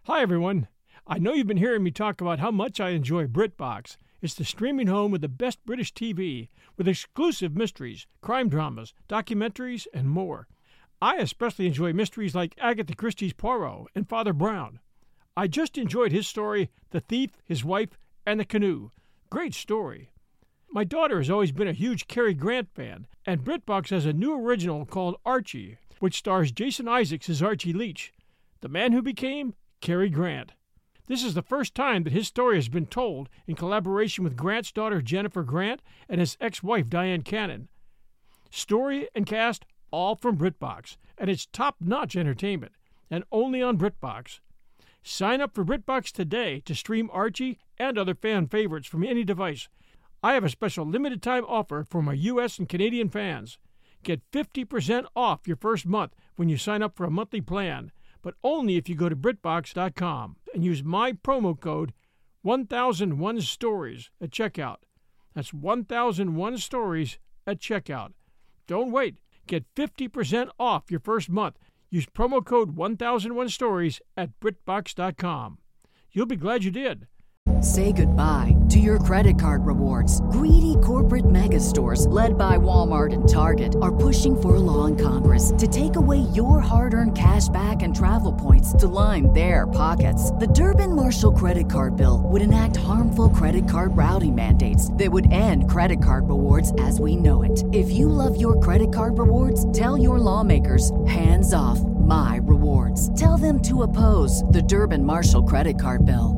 Hi, everyone. I know you've been hearing me talk about how much I enjoy BritBox. It's the streaming home with the best British TV, with exclusive mysteries, crime dramas, documentaries, and more. I especially enjoy mysteries like Agatha Christie's Poirot and Father Brown. I just enjoyed his story, The Thief, His Wife, and the Canoe. Great story. My daughter has always been a huge Cary Grant fan, and BritBox has a new original called Archie, which stars Jason Isaacs as Archie Leach, the man who became Cary Grant. This is the first time that his story has been told in collaboration with Grant's daughter Jennifer Grant and his ex-wife Diane Cannon. Story and cast all from BritBox, and it's top-notch entertainment, and only on BritBox. Sign up for BritBox today to stream Archie and other fan favorites from any device. I have a special limited-time offer for my U.S. and Canadian fans. Get 50% off your first month when you sign up for a monthly plan, but only if you go to BritBox.com and use my promo code 1001stories at checkout. That's 1001 stories at checkout. Don't wait. Get 50% off your first month. Use promo code 1001stories at BritBox.com. You'll be glad you did. Say goodbye to your credit card rewards. Greedy corporate mega stores, led by Walmart and Target, are pushing for a law in Congress to take away your hard-earned cash back and travel points to line their pockets. The Durbin-Marshall credit card bill would enact harmful credit card routing mandates that would end credit card rewards as we know it. If you love your credit card rewards, tell your lawmakers, hands off my rewards. Tell them to oppose the Durbin-Marshall credit card bill.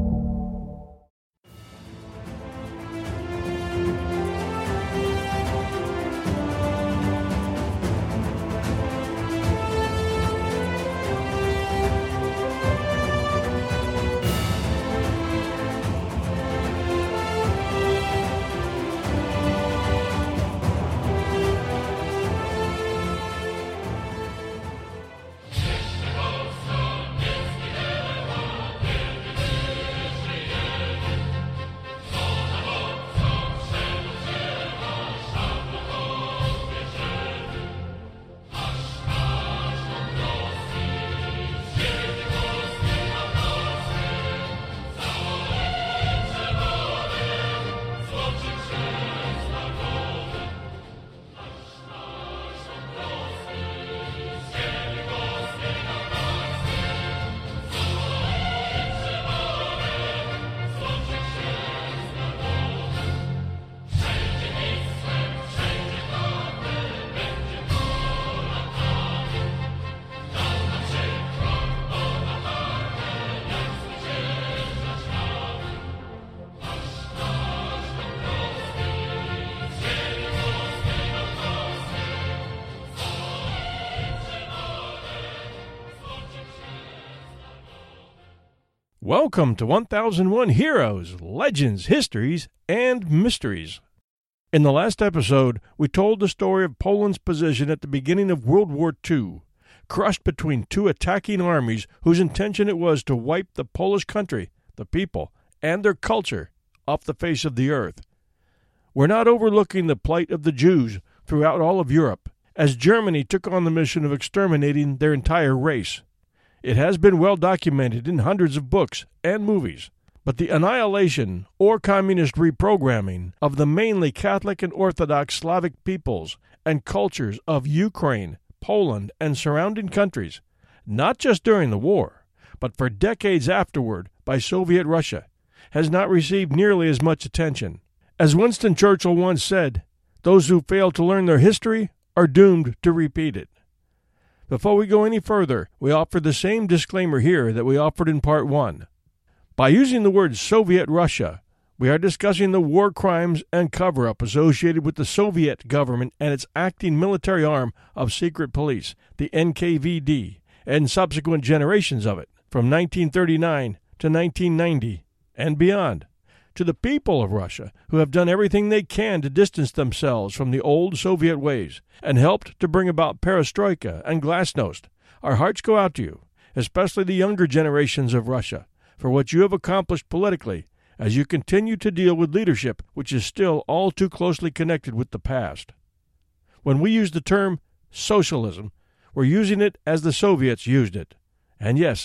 Welcome to 1001 Heroes, Legends, Histories, and Mysteries. In the last episode, we told the story of Poland's position at the beginning of World War II, crushed between two attacking armies whose intention it was to wipe the Polish country, the people, and their culture off the face of the earth. We're not overlooking the plight of the Jews throughout all of Europe, as Germany took on the mission of exterminating their entire race. It has been well documented in hundreds of books and movies, but the annihilation or communist reprogramming of the mainly Catholic and Orthodox Slavic peoples and cultures of Ukraine, Poland, and surrounding countries, not just during the war, but for decades afterward by Soviet Russia, has not received nearly as much attention. As Winston Churchill once said, those who fail to learn their history are doomed to repeat it. Before we go any further, we offer the same disclaimer here that we offered in Part 1. By using the word Soviet Russia, we are discussing the war crimes and cover-up associated with the Soviet government and its acting military arm of secret police, the NKVD, and subsequent generations of it, from 1939 to 1990 and beyond. To the people of Russia, who have done everything they can to distance themselves from the old Soviet ways and helped to bring about perestroika and glasnost, our hearts go out to you, especially the younger generations of Russia, for what you have accomplished politically as you continue to deal with leadership which is still all too closely connected with the past. When we use the term socialism, we're using it as the Soviets used it. And yes,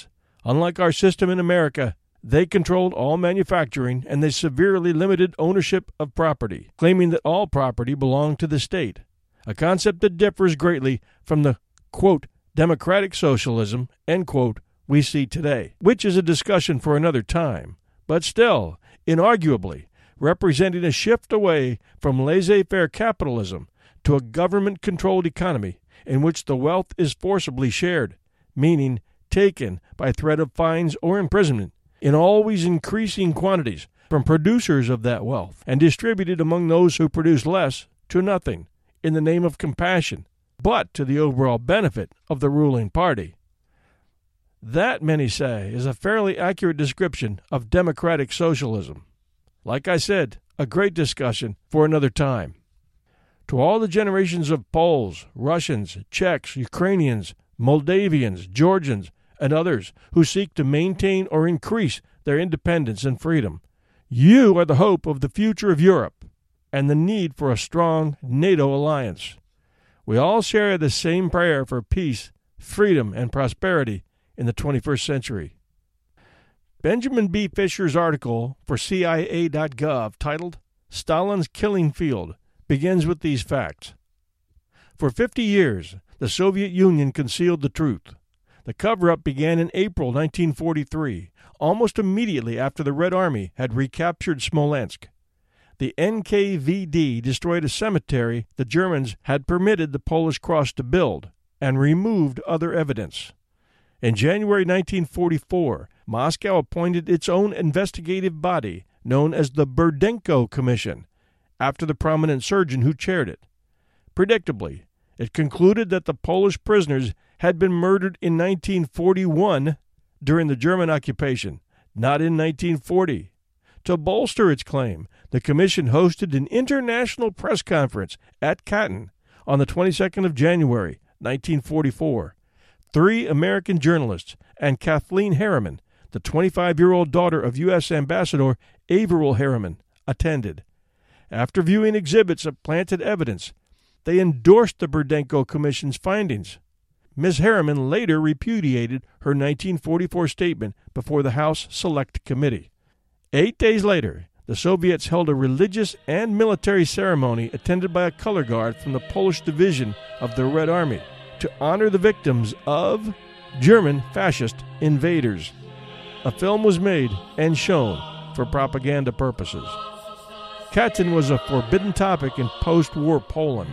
Unlike our system in America, they controlled all manufacturing and they severely limited ownership of property, claiming that all property belonged to the state, a concept that differs greatly from the, quote, democratic socialism, end quote, we see today, which is a discussion for another time, but still, inarguably, representing a shift away from laissez-faire capitalism to a government-controlled economy in which the wealth is forcibly shared, meaning taken by threat of fines or imprisonment, in always increasing quantities from producers of that wealth, and distributed among those who produce less to nothing, in the name of compassion, but to the overall benefit of the ruling party. That, many say, is a fairly accurate description of democratic socialism. Like I said, a great discussion for another time. To all the generations of Poles, Russians, Czechs, Ukrainians, Moldavians, Georgians, and others who seek to maintain or increase their independence and freedom, you are the hope of the future of Europe and the need for a strong NATO alliance. We all share the same prayer for peace, freedom, and prosperity in the 21st century. Benjamin B. Fisher's article for CIA.gov titled Stalin's Killing Field begins with these facts. For 50 years, the Soviet Union concealed the truth. The cover-up began in April 1943, almost immediately after the Red Army had recaptured Smolensk. The NKVD destroyed a cemetery the Germans had permitted the Polish Cross to build and removed other evidence. In January 1944, Moscow appointed its own investigative body known as the Burdenko Commission, after the prominent surgeon who chaired it. Predictably, it concluded that the Polish prisoners had been murdered in 1941 during the German occupation, not in 1940. To bolster its claim, the commission hosted an international press conference at Katyn on the 22nd of January, 1944. 3 American journalists and Kathleen Harriman, the 25-year-old daughter of U.S. Ambassador Averell Harriman, attended. After viewing exhibits of planted evidence, they endorsed the Burdenko Commission's findings. Ms. Harriman later repudiated her 1944 statement before the House Select Committee. 8 days later, the Soviets held a religious and military ceremony attended by a color guard from the Polish division of the Red Army to honor the victims of German fascist invaders. A film was made and shown for propaganda purposes. Katyn was a forbidden topic in post-war Poland.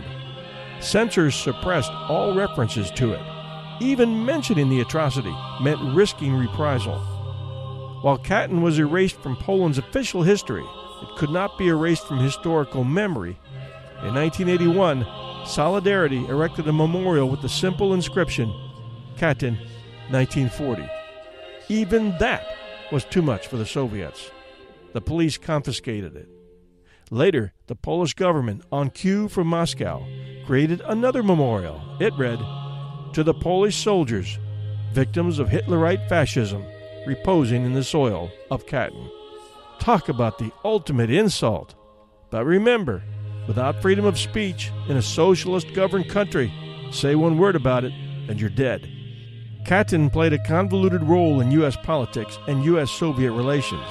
Censors suppressed all references to it. Even mentioning the atrocity meant risking reprisal. While Katyn was erased from Poland's official history, it could not be erased from historical memory. In 1981, Solidarity erected a memorial with the simple inscription, Katyn, 1940. Even that was too much for the Soviets. The police confiscated it. Later, the Polish government, on cue from Moscow, created another memorial. It read, "To the Polish soldiers, victims of Hitlerite fascism, reposing in the soil of Katyn." Talk about the ultimate insult. But remember, without freedom of speech in a socialist-governed country, say one word about it, and you're dead. Katyn played a convoluted role in U.S. politics and U.S.-Soviet relations.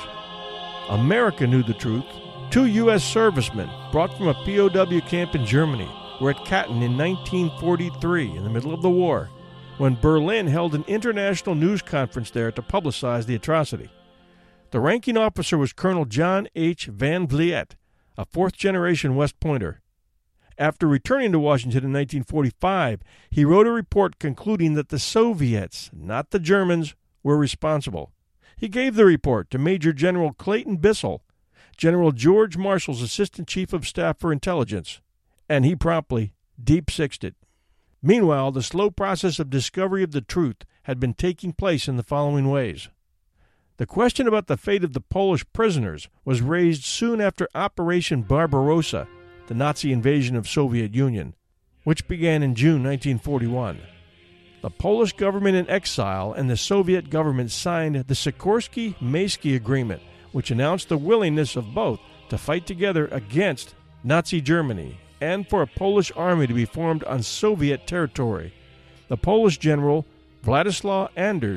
America knew the truth. 2 U.S. servicemen brought from a POW camp in Germany were at Katyn in 1943, in the middle of the war, when Berlin held an international news conference there to publicize the atrocity. The ranking officer was Colonel John H. Van Vliet, a 4th-generation West Pointer. After returning to Washington in 1945, he wrote a report concluding that the Soviets, not the Germans, were responsible. He gave the report to Major General Clayton Bissell, General George Marshall's Assistant Chief of Staff for Intelligence, and he promptly deep-sixed it. Meanwhile, the slow process of discovery of the truth had been taking place in the following ways. The question about the fate of the Polish prisoners was raised soon after Operation Barbarossa, the Nazi invasion of Soviet Union, which began in June 1941. The Polish government in exile and the Soviet government signed the Sikorsky-Maysky Agreement, which announced the willingness of both to fight together against Nazi Germany and for a Polish army to be formed on Soviet territory. The Polish general, Władysław Anders,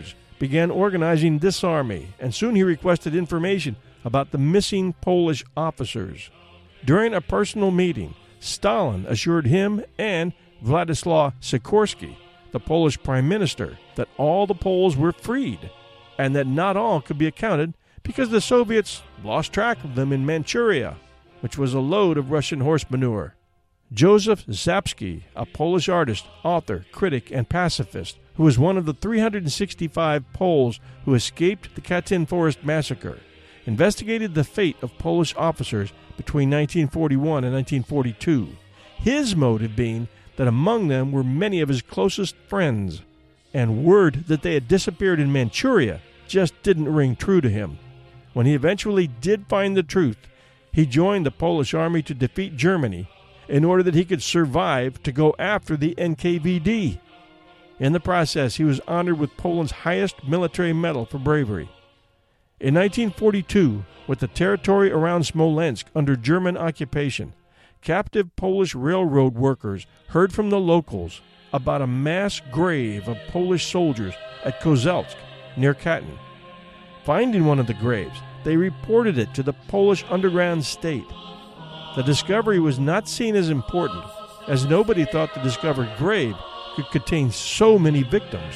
began organizing this army, and soon he requested information about the missing Polish officers. During a personal meeting, Stalin assured him and Władysław Sikorski, the Polish prime minister, that all the Poles were freed, and that not all could be accounted because the Soviets lost track of them in Manchuria, which was a load of Russian horse manure. Joseph Zapsky, a Polish artist, author, critic, and pacifist, who was one of the 365 Poles who escaped the Katyn Forest massacre, investigated the fate of Polish officers between 1941 and 1942, his motive being that among them were many of his closest friends, and word that they had disappeared in Manchuria just didn't ring true to him. When he eventually did find the truth, he joined the Polish army to defeat Germany in order that he could survive to go after the NKVD. In the process, he was honored with Poland's highest military medal for bravery. In 1942, with the territory around Smolensk under German occupation, captive Polish railroad workers heard from the locals about a mass grave of Polish soldiers at Kozelsk, near Katyn. Finding one of the graves, they reported it to the Polish underground state. The discovery was not seen as important, as nobody thought the discovered grave could contain so many victims.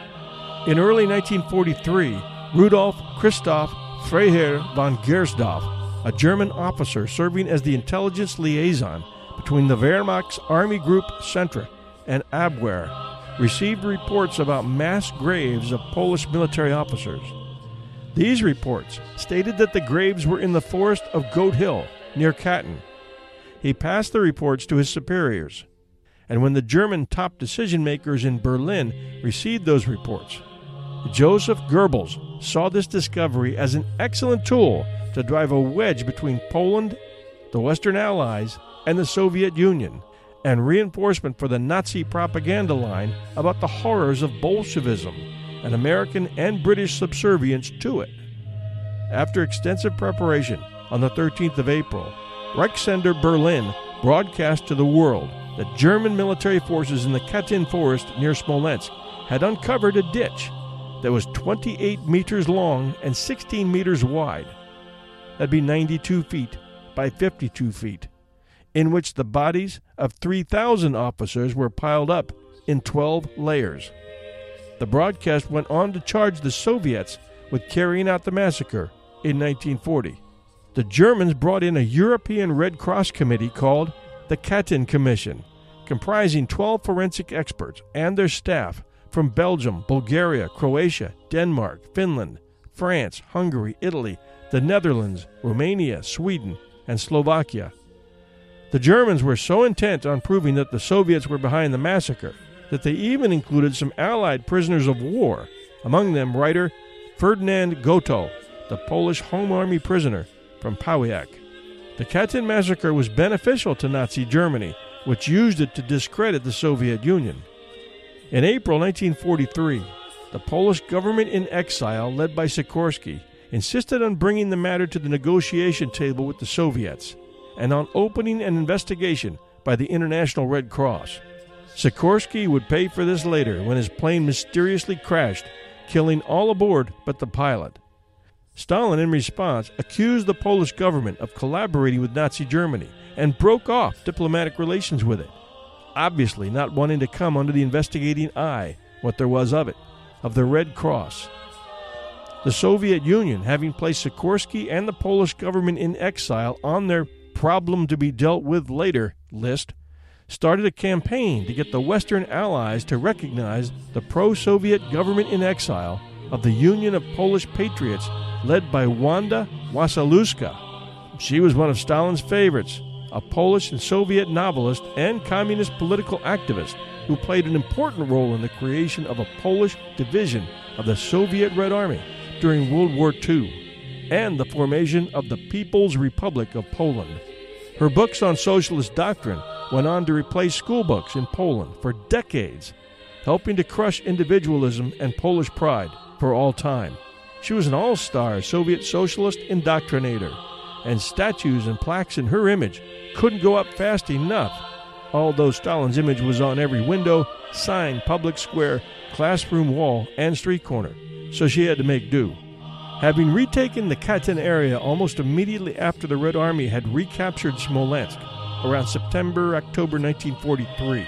In early 1943, Rudolf Christoph Freiherr von Gersdorf, a German officer serving as the intelligence liaison between the Wehrmacht's Army Group Centre and Abwehr, received reports about mass graves of Polish military officers. These reports stated that the graves were in the forest of Goat Hill, near Katyn. He passed the reports to his superiors, and when the German top decision-makers in Berlin received those reports, Joseph Goebbels saw this discovery as an excellent tool to drive a wedge between Poland, the Western Allies, and the Soviet Union, and reinforcement for the Nazi propaganda line about the horrors of Bolshevism and American and British subservience to it. After extensive preparation, on the 13th of April, Reichssender Berlin broadcast to the world that German military forces in the Katyn Forest near Smolensk had uncovered a ditch that was 28 meters long and 16 meters wide. That'd be 92 feet by 52 feet, in which the bodies of 3,000 officers were piled up in 12 layers. The broadcast went on to charge the Soviets with carrying out the massacre in 1940. The Germans brought in a European Red Cross committee called the Katyn Commission, comprising 12 forensic experts and their staff from Belgium, Bulgaria, Croatia, Denmark, Finland, France, Hungary, Italy, the Netherlands, Romania, Sweden, and Slovakia. The Germans were so intent on proving that the Soviets were behind the massacre that they even included some Allied prisoners of war, among them writer Ferdinand Goto, the Polish Home Army prisoner from Pawiak. The Katyn massacre was beneficial to Nazi Germany, which used it to discredit the Soviet Union. In April 1943, the Polish government in exile, led by Sikorski, insisted on bringing the matter to the negotiation table with the Soviets and on opening an investigation by the International Red Cross. Sikorski would pay for this later when his plane mysteriously crashed, killing all aboard but the pilot. Stalin, in response, accused the Polish government of collaborating with Nazi Germany and broke off diplomatic relations with it, obviously not wanting to come under the investigating eye, what there was of it, of the Red Cross. The Soviet Union, having placed Sikorski and the Polish government in exile on their problem to be dealt with later list, started a campaign to get the Western Allies to recognize the pro-Soviet government in exile of the Union of Polish Patriots led by Wanda Wasilewska. She was one of Stalin's favorites, a Polish and Soviet novelist and communist political activist who played an important role in the creation of a Polish division of the Soviet Red Army during World War II and the formation of the People's Republic of Poland. Her books on socialist doctrine went on to replace school books in Poland for decades, helping to crush individualism and Polish pride for all time. She was an all-star Soviet socialist indoctrinator, and statues and plaques in her image couldn't go up fast enough, although Stalin's image was on every window, sign, public square, classroom wall, and street corner. so she had to make do. Having retaken the Katyn area almost immediately after the Red Army had recaptured Smolensk, around September-October 1943,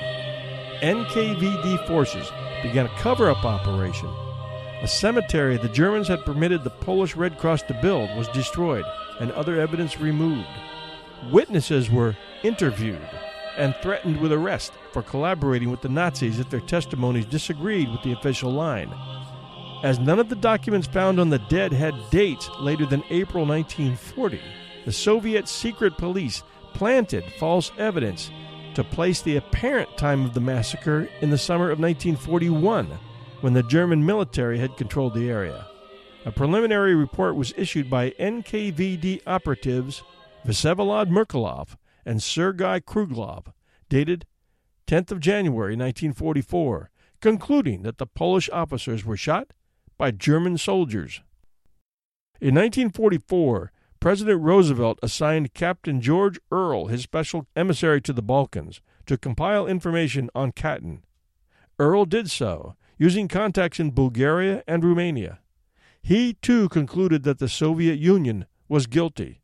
NKVD forces began a cover-up operation. A cemetery the Germans had permitted the Polish Red Cross to build was destroyed and other evidence removed. Witnesses were interviewed and threatened with arrest for collaborating with the Nazis if their testimonies disagreed with the official line. As none of the documents found on the dead had dates later than April 1940, the Soviet secret police planted false evidence to place the apparent time of the massacre in the summer of 1941, when the German military had controlled the area. A preliminary report was issued by NKVD operatives Vsevolod Merkulov and Sergei Kruglov, dated 10th of January 1944, concluding that the Polish officers were shot by German soldiers. In 1944, President Roosevelt assigned Captain George Earle his special emissary to the Balkans to compile information on Katyn. Earle did so, using contacts in Bulgaria and Romania. He, too, concluded that the Soviet Union was guilty.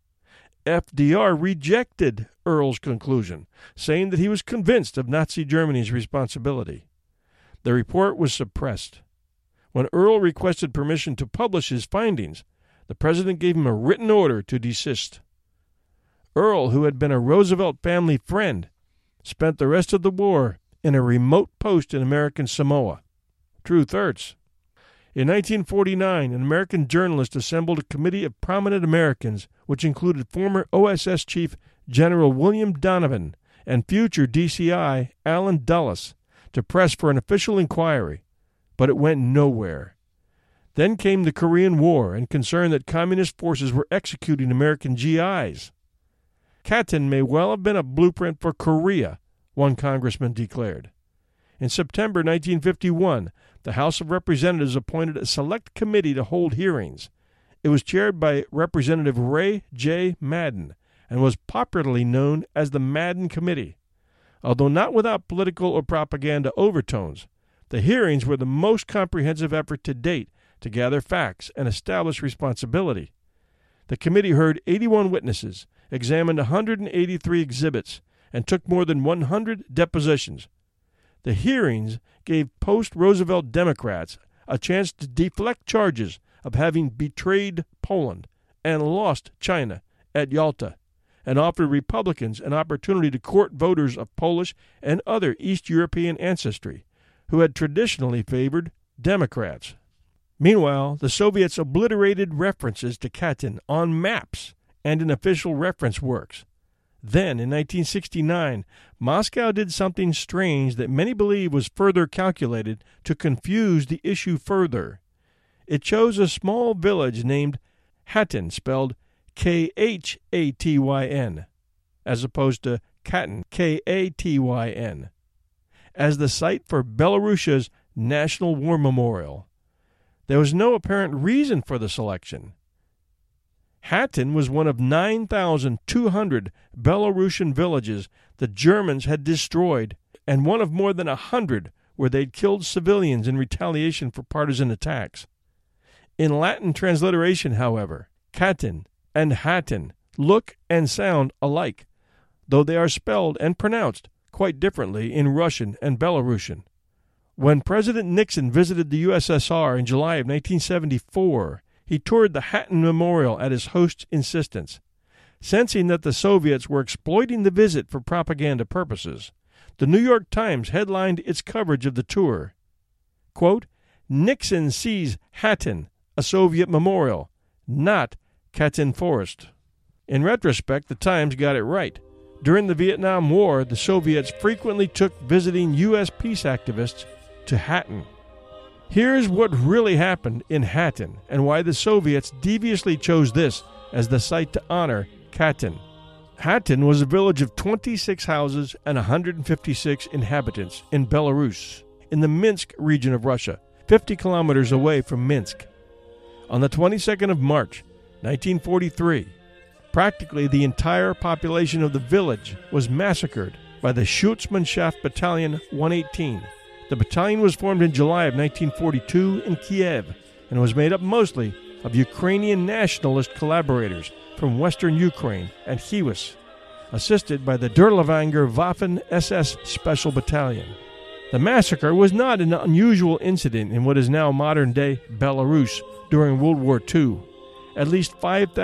FDR rejected Earle's conclusion, saying that he was convinced of Nazi Germany's responsibility. The report was suppressed. When Earle requested permission to publish his findings, the president gave him a written order to desist. Earle, who had been a Roosevelt family friend, spent the rest of the war in a remote post in American Samoa. Truth hurts. In 1949, an American journalist assembled a committee of prominent Americans, which included former OSS Chief General William Donovan and future DCI Allen Dulles, to press for an official inquiry, but it went nowhere. Then came the Korean War and concern that communist forces were executing American GIs. Katyn may well have been a blueprint for Korea, one congressman declared. In September 1951, the House of Representatives appointed a select committee to hold hearings. It was chaired by Representative Ray J. Madden and was popularly known as the Madden Committee. Although not without political or propaganda overtones, the hearings were the most comprehensive effort to date to gather facts and establish responsibility. The committee heard 81 witnesses, examined 183 exhibits, and took more than 100 depositions. The hearings gave post-Roosevelt Democrats a chance to deflect charges of having betrayed Poland and lost China at Yalta, and offered Republicans an opportunity to court voters of Polish and other East European ancestry who had traditionally favored Democrats. Meanwhile, the Soviets obliterated references to Katyn on maps and in official reference works. Then, in 1969, Moscow did something strange that many believe was further calculated to confuse the issue further. It chose a small village named Hatyn, spelled Khatyn, as opposed to Katyn, Katyn, as the site for Belarusia's National War Memorial. There was no apparent reason for the selection. Hatyn was one of 9,200 Belarusian villages the Germans had destroyed, and one of more than 100 where they'd killed civilians in retaliation for partisan attacks. In Latin transliteration, however, Katyn and Hatyn look and sound alike, though they are spelled and pronounced quite differently in Russian and Belarusian. When President Nixon visited the USSR in July of 1974, he toured the Hatyn Memorial at his host's insistence. Sensing that the Soviets were exploiting the visit for propaganda purposes, the New York Times headlined its coverage of the tour, quote, "Nixon sees Hatyn, a Soviet memorial, not Katyn Forest." In retrospect, the Times got it right. During the Vietnam War, the Soviets frequently took visiting U.S. peace activists to Hatyn. Here's what really happened in Hatyn and why the Soviets deviously chose this as the site to honor Katyn. Hatyn was a village of 26 houses and 156 inhabitants in Belarus, in the Minsk region of Russia, 50 kilometers away from Minsk. On the 22nd of March, 1943, practically the entire population of the village was massacred by the Schutzmannschaft Battalion 118. The battalion was formed in July of 1942 in Kiev and was made up mostly of Ukrainian nationalist collaborators from western Ukraine and Chiwas, assisted by the Derlevanger Waffen SS Special Battalion. The massacre was not an unusual incident in what is now modern-day Belarus during World War II. At least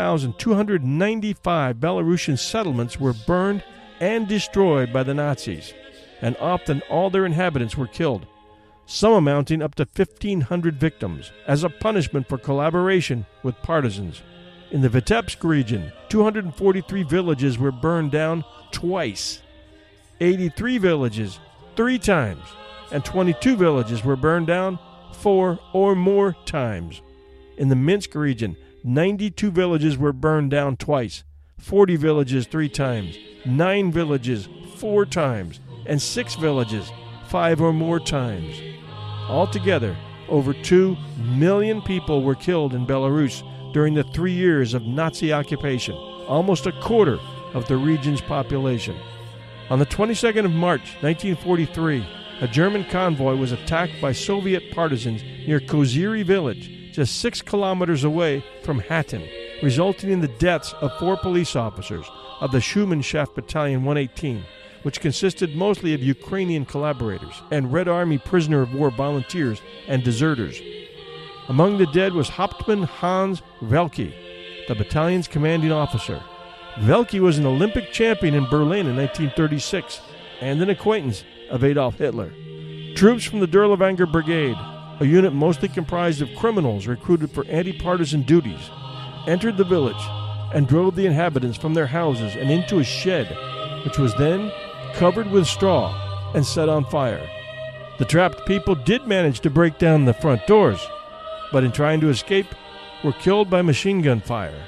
5,295 Belarusian settlements were burned and destroyed by the Nazis, and often all their inhabitants were killed, some amounting up to 1,500 victims, as a punishment for collaboration with partisans. In the Vitebsk region, 243 villages were burned down twice, 83 villages 3 times, and 22 villages were burned down 4 or more times. In the Minsk region, 92 villages were burned down twice, 40 villages 3 times, 9 villages 4 times, and 6 villages 5 or more times. Altogether, over 2 million people were killed in Belarus during the 3 years of Nazi occupation, almost a quarter of the region's population. On the 22nd of March, 1943, a German convoy was attacked by Soviet partisans near Koziri village, just 6 kilometers away from Hattin, resulting in the deaths of 4 police officers of the Schumannschaft Battalion 118, which consisted mostly of Ukrainian collaborators and Red Army prisoner of war volunteers and deserters. Among the dead was Hauptmann Hans Welke, the battalion's commanding officer. Welke was an Olympic champion in Berlin in 1936 and an acquaintance of Adolf Hitler. Troops from the Derlevanger Brigade, a unit mostly comprised of criminals recruited for anti-partisan duties, entered the village and drove the inhabitants from their houses and into a shed, which was then covered with straw and set on fire. The trapped people did manage to break down the front doors, but in trying to escape, were killed by machine gun fire.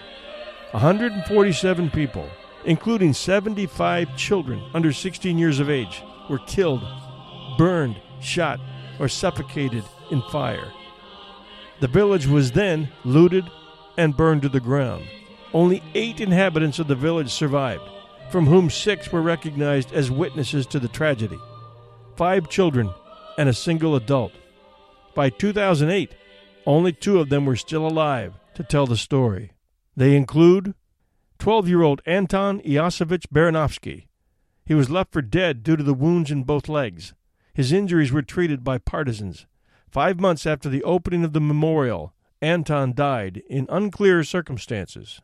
147 people, including 75 children under 16 years of age, were killed, burned, shot, or suffocated in fire. The village was then looted and burned to the ground. Only 8 inhabitants of the village survived, from whom 6 were recognized as witnesses to the tragedy, 5 children and a single adult. By 2008, only 2 of them were still alive to tell the story. They include 12-year-old Anton Iosevich Baranovsky. He was left for dead due to the wounds in both legs. His injuries were treated by partisans. 5 months after the opening of the memorial, Anton died in unclear circumstances.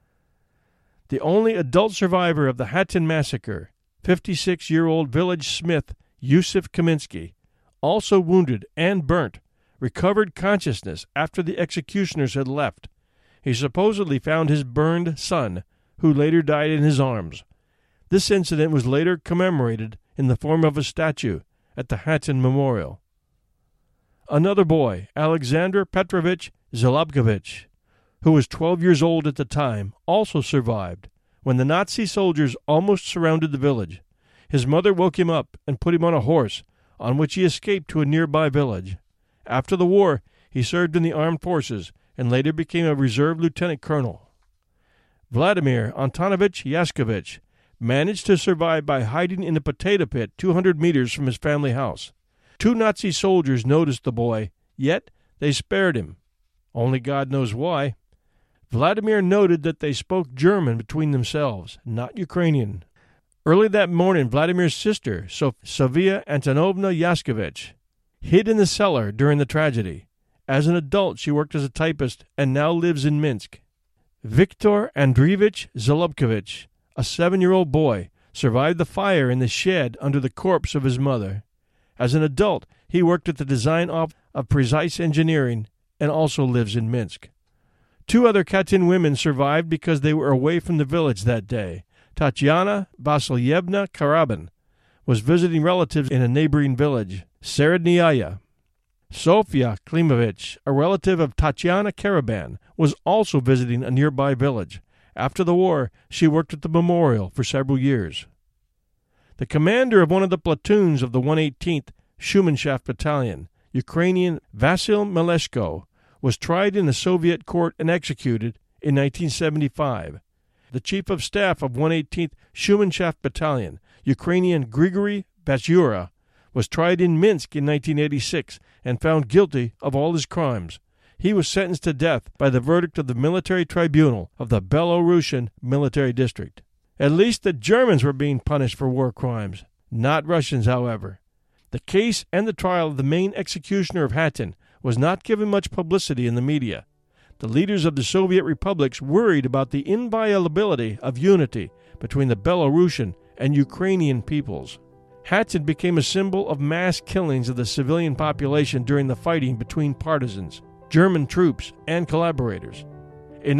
The only adult survivor of the Hattin massacre, 56-year-old village smith Yusuf Kaminsky, also wounded and burnt, recovered consciousness after the executioners had left. He supposedly found his burned son, who later died in his arms. This incident was later commemorated in the form of a statue at the Hattin Memorial. Another boy, Alexander Petrovich Zalobkovich, who was 12 years old at the time, also survived when the Nazi soldiers almost surrounded the village. His mother woke him up and put him on a horse, on which he escaped to a nearby village. After the war, he served in the armed forces and later became a reserve lieutenant colonel. Vladimir Antonovich Yaskovich managed to survive by hiding in a potato pit 200 meters from his family house. 2 Nazi soldiers noticed the boy, yet they spared him. Only God knows why. Vladimir noted that they spoke German between themselves, not Ukrainian. Early that morning, Vladimir's sister, Sofia Antonovna Yaskovich, hid in the cellar during the tragedy. As an adult, she worked as a typist and now lives in Minsk. Viktor Andreevich Zalobkovich, a 7-year-old boy, survived the fire in the shed under the corpse of his mother. As an adult, he worked at the design office of Precise Engineering and also lives in Minsk. 2 other Katyn women survived because they were away from the village that day. Tatiana Vasilyevna Karabin was visiting relatives in a neighboring village, Serednyaya. Sofia Klimovich, a relative of Tatiana Karaban, was also visiting a nearby village. After the war, she worked at the memorial for several years. The commander of one of the platoons of the 118th Schumannschaft Battalion, Ukrainian Vasil Meleshko, was tried in a Soviet court and executed in 1975. The chief of staff of 118th Schumannschaft Battalion, Ukrainian Grigory Batyura, was tried in Minsk in 1986 and found guilty of all his crimes. he was sentenced to death by the verdict of the military tribunal of the Belarusian military district. At least the Germans were being punished for war crimes, not Russians, however. The case and the trial of the main executioner of Hatyn was not given much publicity in the media. The leaders of the Soviet republics worried about the inviolability of unity between the Belarusian and Ukrainian peoples. Hatyn became a symbol of mass killings of the civilian population during the fighting between partisans, German troops, and collaborators. In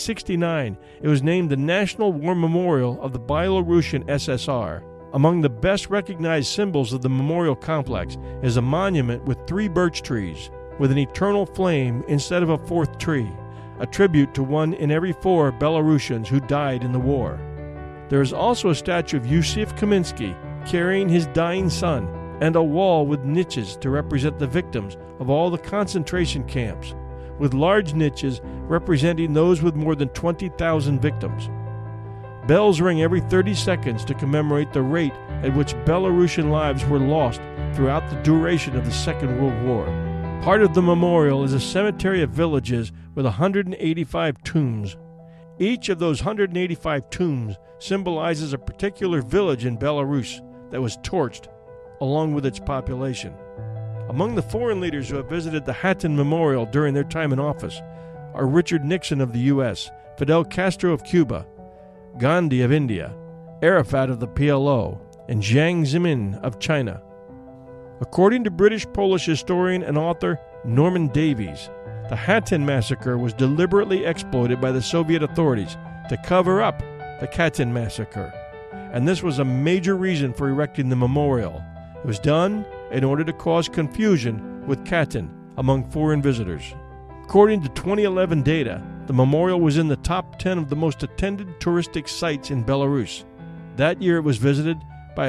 1969, it was named the National War Memorial of the Belarusian SSR. Among the best recognized symbols of the memorial complex is a monument with 3 birch trees, with an eternal flame instead of a 4th tree, a tribute to one in every 4 Belarusians who died in the war. There is also a statue of Yusif Kaminsky carrying his dying son, and a wall with niches to represent the victims of all the concentration camps, with large niches representing those with more than 20,000 victims. Bells ring every 30 seconds to commemorate the rate at which Belarusian lives were lost throughout the duration of the Second World War. Part of the memorial is a cemetery of villages with 185 tombs. Each of those 185 tombs symbolizes a particular village in Belarus that was torched, along with its population. Among the foreign leaders who have visited the Hatyn Memorial during their time in office are Richard Nixon of the U.S., Fidel Castro of Cuba, Gandhi of India, Arafat of the PLO, and Jiang Zemin of China. According to British-Polish historian and author Norman Davies, the Hatyn massacre was deliberately exploited by the Soviet authorities to cover up the Katyn massacre, and this was a major reason for erecting the memorial. It was done in order to cause confusion with Katyn among foreign visitors. According to 2011 data, the memorial was in the top 10 of the most attended touristic sites in Belarus. That year it was visited by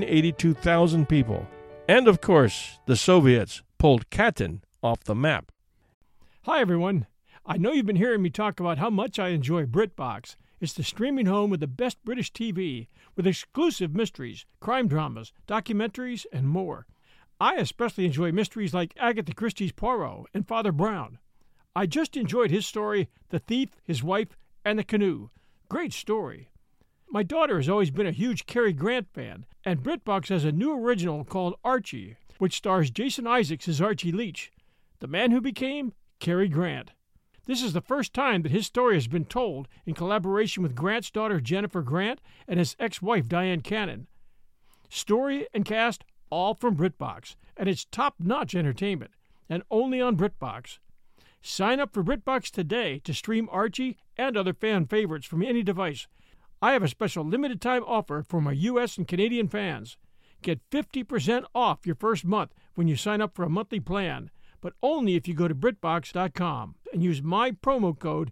182,000 people. And of course, the Soviets pulled Katyn off the map. Hi everyone. I know you've been hearing me talk about how much I enjoy BritBox. It's the streaming home with the best British TV, with exclusive mysteries, crime dramas, documentaries, and more. I especially enjoy mysteries like Agatha Christie's Poirot and Father Brown. I just enjoyed his story, The Thief, His Wife, and the Canoe. Great story. My daughter has always been a huge Cary Grant fan, and BritBox has a new original called Archie, which stars Jason Isaacs as Archie Leach, the man who became Cary Grant. This is the first time that his story has been told in collaboration with Grant's daughter Jennifer Grant and his ex-wife Diane Cannon. Story and cast all from BritBox, and it's top-notch entertainment, and only on BritBox. Sign up for BritBox today to stream Archie and other fan favorites from any device. I have a special limited-time offer for my U.S. and Canadian fans. Get 50% off your first month when you sign up for a monthly plan, but only if you go to BritBox.com and use my promo code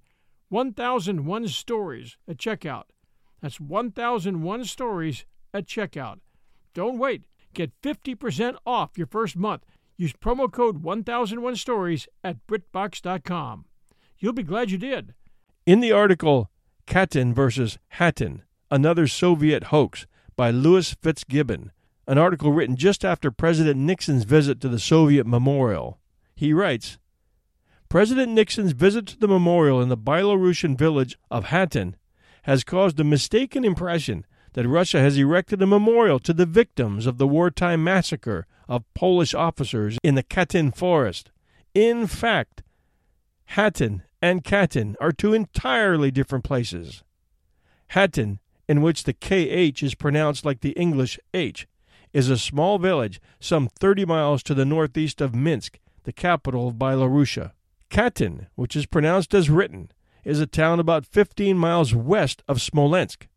1001stories at checkout. That's 1001stories at checkout. Don't wait. Get 50% off your first month. Use promo code 1001stories at BritBox.com. You'll be glad you did. In the article, Katyn versus Hatyn, Another Soviet Hoax by Louis Fitzgibbon, an article written just after President Nixon's visit to the Soviet memorial, he writes, President Nixon's visit to the memorial in the Belarusian village of Hatyn has caused a mistaken impression that Russia has erected a memorial to the victims of the wartime massacre of Polish officers in the Katyn forest. In fact, Hatyn and Katyn are two entirely different places. Hatyn, in which the KH is pronounced like the English H, is a small village some 30 miles to the northeast of Minsk, the capital of Belarusia. Katyn, which is pronounced as written, is a town about 15 miles west of Smolensk.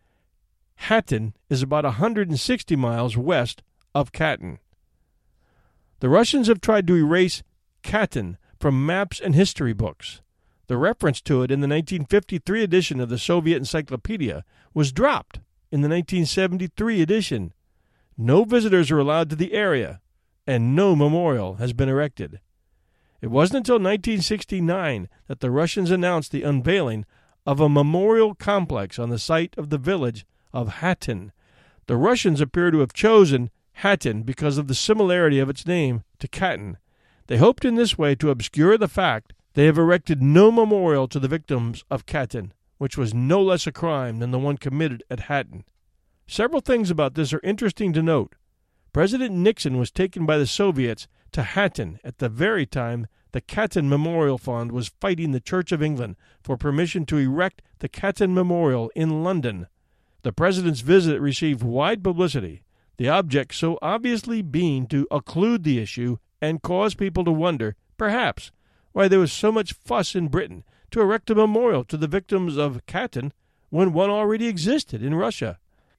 Hatyn is about 160 miles west of Katyn. The Russians have tried to erase Katyn from maps and history books. The reference to it in the 1953 edition of the Soviet Encyclopedia was dropped in the 1973 edition. No visitors are allowed to the area, and no memorial has been erected. It wasn't until 1969 that the Russians announced the unveiling of a memorial complex on the site of the village of Hatyn. The Russians appear to have chosen Hatyn because of the similarity of its name to Katyn. They hoped in this way to obscure the fact They have erected no memorial to the victims of Katyn, which was no less a crime than the one committed at Hattin. Several things about this are interesting to note. President Nixon was taken by the Soviets to Hattin at the very time the Katyn Memorial Fund was fighting the Church of England for permission to erect the Katyn Memorial in London. The president's visit received wide publicity, the object so obviously being to occlude the issue and cause people to wonder, perhaps, why there was so much fuss in Britain to erect a memorial to the victims of Katyn when one already existed in Russia.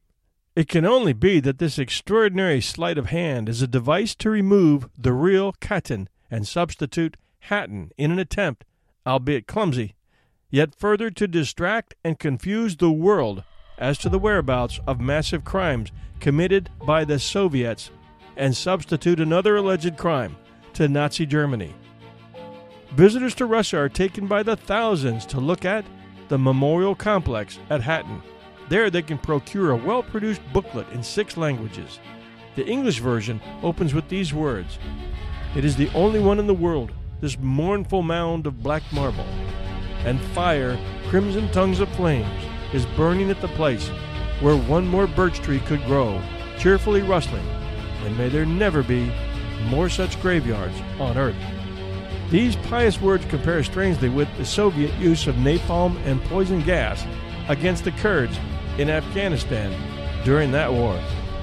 It can only be that this extraordinary sleight of hand is a device to remove the real Katyn and substitute Hattin in an attempt, albeit clumsy, yet further to distract and confuse the world as to the whereabouts of massive crimes committed by the Soviets and substitute another alleged crime to Nazi Germany. Visitors to Russia are taken by the thousands to look at the memorial complex at Hattin. There they can procure a well-produced booklet in 6 languages. The English version opens with these words: "It is the only one in the world, this mournful mound of black marble, and fire, crimson tongues of flames, is burning at the place where one more birch tree could grow, cheerfully rustling, and may there never be more such graveyards on earth." These pious words compare strangely with the Soviet use of napalm and poison gas against the Kurds in Afghanistan during that war.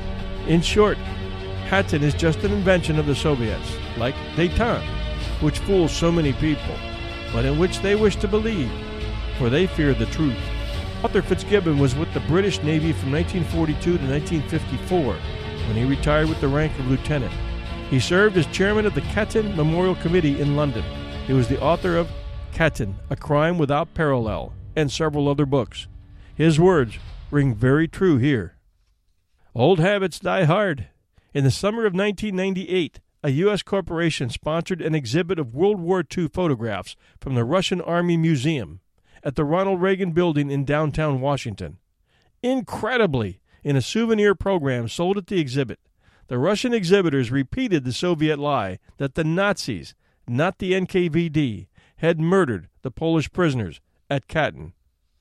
In short, Hattin is just an invention of the Soviets, like détente, which fools so many people, but in which they wish to believe, for they fear the truth. Arthur Fitzgibbon was with the British Navy from 1942 to 1954, when he retired with the rank of lieutenant. He served as chairman of the Katyn Memorial Committee in London. He was the author of Katyn, A Crime Without Parallel, and several other books. His words ring very true here. Old habits die hard. In the summer of 1998, a U.S. corporation sponsored an exhibit of World War II photographs from the Russian Army Museum at the Ronald Reagan Building in downtown Washington. Incredibly, in a souvenir program sold at the exhibit, the Russian exhibitors repeated the Soviet lie that the Nazis, not the NKVD, had murdered the Polish prisoners at Katyn.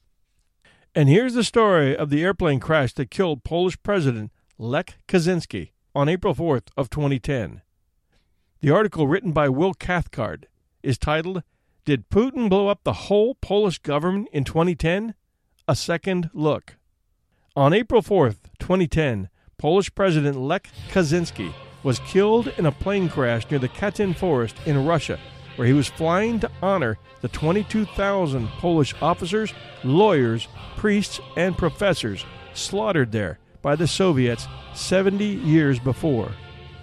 And here's the story of the airplane crash that killed Polish President Lech Kaczynski on April 4th of 2010. The article, written by Will Cathcart, is titled, "Did Putin Blow Up the Whole Polish Government in 2010? A Second Look." On April 4th, 2010, Polish President Lech Kaczynski was killed in a plane crash near the Katyn Forest in Russia, where he was flying to honor the 22,000 Polish officers, lawyers, priests, and professors slaughtered there by the Soviets 70 years before.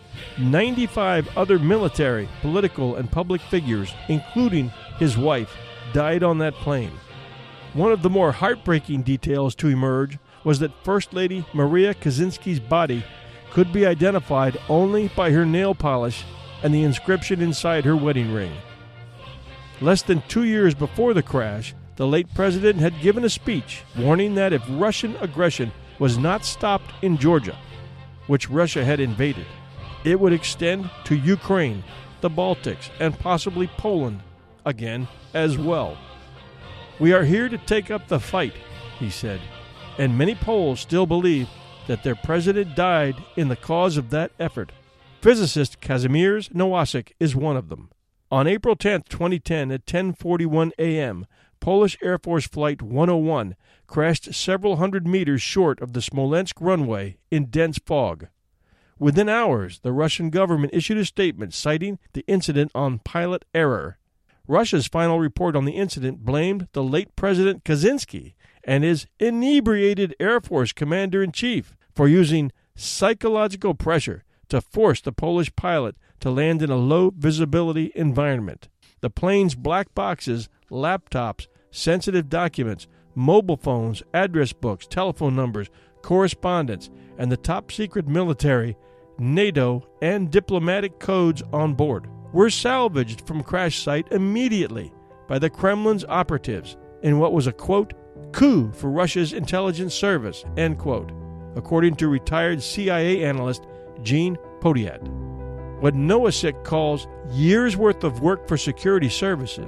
95 other military, political, and public figures, including his wife, died on that plane. One of the more heartbreaking details to emerge was that First Lady Maria Kaczynski's body could be identified only by her nail polish and the inscription inside her wedding ring. Less than 2 years before the crash, the late president had given a speech warning that if Russian aggression was not stopped in Georgia, which Russia had invaded, it would extend to Ukraine, the Baltics, and possibly Poland again as well. "We are here to take up the fight," he said, and many Poles still believe that their president died in the cause of that effort. Physicist Kazimierz Nowacek is one of them. On April 10, 2010, at 10:41 a.m., Polish Air Force Flight 101 crashed several hundred meters short of the Smolensk runway in dense fog. Within hours, the Russian government issued a statement citing the incident on pilot error. Russia's final report on the incident blamed the late President Kaczynski and his inebriated Air Force commander-in-chief for using psychological pressure to force the Polish pilot to land in a low-visibility environment. The plane's black boxes, laptops, sensitive documents, mobile phones, address books, telephone numbers, correspondence, and the top-secret military, NATO, and diplomatic codes on board were salvaged from crash site immediately by the Kremlin's operatives in what was a, quote, coup for Russia's intelligence service, end quote, according to retired CIA analyst Gene Podiat. What Nowacek calls years' worth of work for security services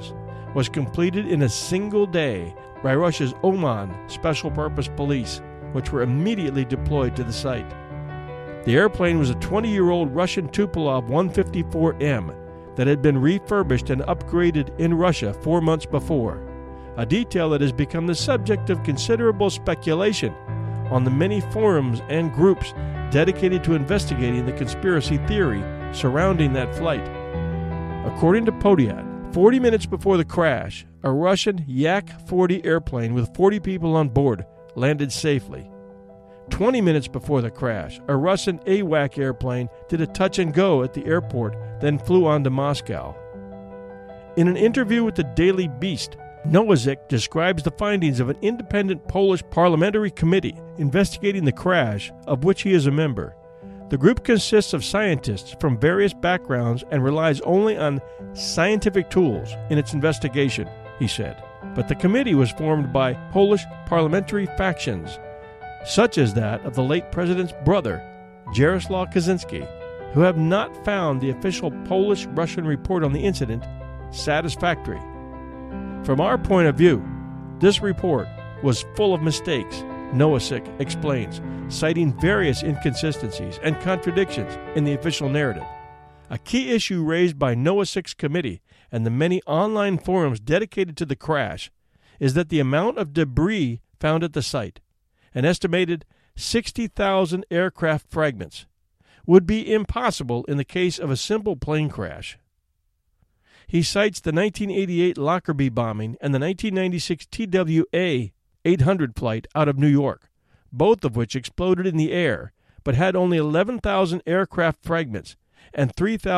was completed in a single day by Russia's Oman Special Purpose Police, which were immediately deployed to the site. The airplane was a 20-year-old Russian Tupolev 154M that had been refurbished and upgraded in Russia 4 months before, a detail that has become the subject of considerable speculation on the many forums and groups dedicated to investigating the conspiracy theory surrounding that flight. According to Podyat, 40 minutes before the crash, a Russian Yak-40 airplane with 40 people on board landed safely. 20 minutes before the crash, a Russian AWAC airplane did a touch and go at the airport, then flew on to Moscow. In an interview with the Daily Beast, Nowaczyk describes the findings of an independent Polish parliamentary committee investigating the crash, of which he is a member. The group consists of scientists from various backgrounds and relies only on scientific tools in its investigation, he said. But the committee was formed by Polish parliamentary factions, such as that of the late president's brother, Jaroslaw Kaczynski, who have not found the official Polish-Russian report on the incident satisfactory. From our point of view, this report was full of mistakes, Nowaczyk explains, citing various inconsistencies and contradictions in the official narrative. A key issue raised by Nowacyk's committee and the many online forums dedicated to the crash is that the amount of debris found at the site, an estimated 60,000 aircraft fragments, would be impossible in the case of a simple plane crash. He cites the 1988 Lockerbie bombing and the 1996 TWA 800 flight out of New York, both of which exploded in the air, but had only 11,000 aircraft fragments and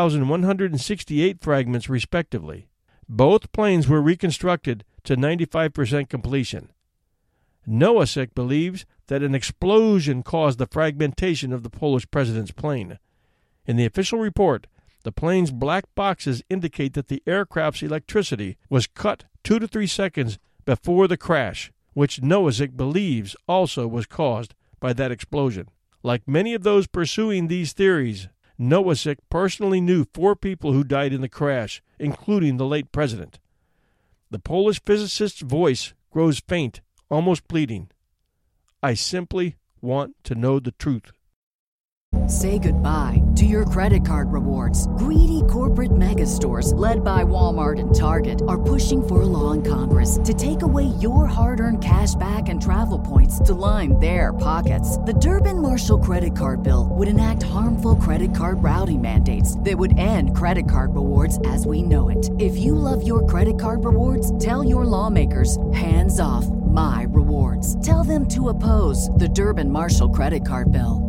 3,168 fragments respectively. Both planes were reconstructed to 95% completion. Nowaczyk believes that an explosion caused the fragmentation of the Polish president's plane. In the official report, the plane's black boxes indicate that the aircraft's electricity was cut 2 to 3 seconds before the crash, which Nowaczyk believes also was caused by that explosion. Like many of those pursuing these theories, Nowaczyk personally knew 4 people who died in the crash, including the late president. The Polish physicist's voice grows faint, almost pleading. I simply want to know the truth. Say goodbye to your credit card rewards. Greedy corporate mega stores, led by Walmart and Target, are pushing for a law in Congress to take away your hard-earned cash back and travel points to line their pockets. The Durbin-Marshall credit card bill would enact harmful credit card routing mandates that would end credit card rewards as we know it. If you love your credit card rewards, tell your lawmakers, hands off my rewards. Tell them to oppose the Durbin-Marshall credit card bill.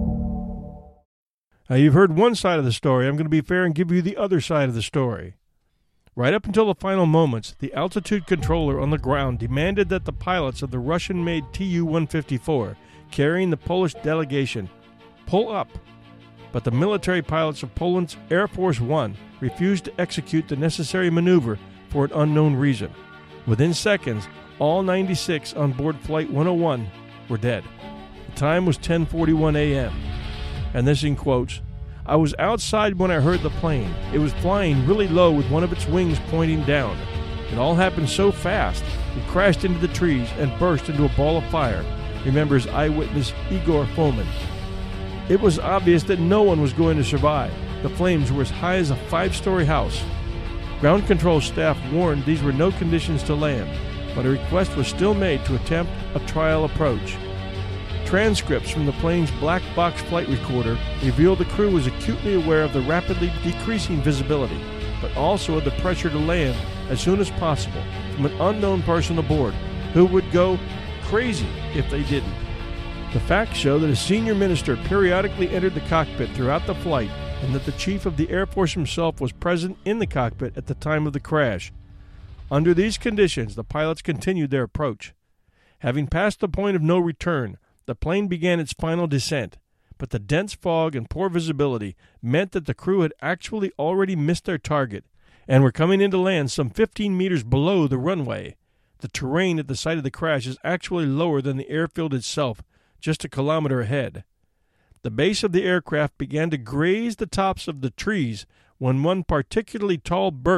Now, you've heard one side of the story. I'm going to be fair and give you the other side of the story. Right up until the final moments, the altitude controller on the ground demanded that the pilots of the Russian-made Tu-154 carrying the Polish delegation pull up. But the military pilots of Poland's Air Force One refused to execute the necessary maneuver for an unknown reason. Within seconds, all 96 on board Flight 101 were dead. The time was 10:41 a.m. And this in quotes, I was outside when I heard the plane. It was flying really low with one of its wings pointing down. It all happened so fast, it crashed into the trees and burst into a ball of fire, remembers eyewitness Igor Fomin. It was obvious that no one was going to survive. The flames were as high as a 5-story house. Ground control staff warned these were no conditions to land, but a request was still made to attempt a trial approach. Transcripts from the plane's black box flight recorder reveal the crew was acutely aware of the rapidly decreasing visibility, but also of the pressure to land as soon as possible from an unknown person aboard who would go crazy if they didn't. The facts show that a senior minister periodically entered the cockpit throughout the flight and that the chief of the Air Force himself was present in the cockpit at the time of the crash. Under these conditions, the pilots continued their approach. Having passed the point of no return, the plane began its final descent, but the dense fog and poor visibility meant that the crew had actually already missed their target and were coming into land some 15 meters below the runway. The terrain at the site of the crash is actually lower than the airfield itself, just a kilometer ahead. The base of the aircraft began to graze the tops of the trees when one particularly tall birch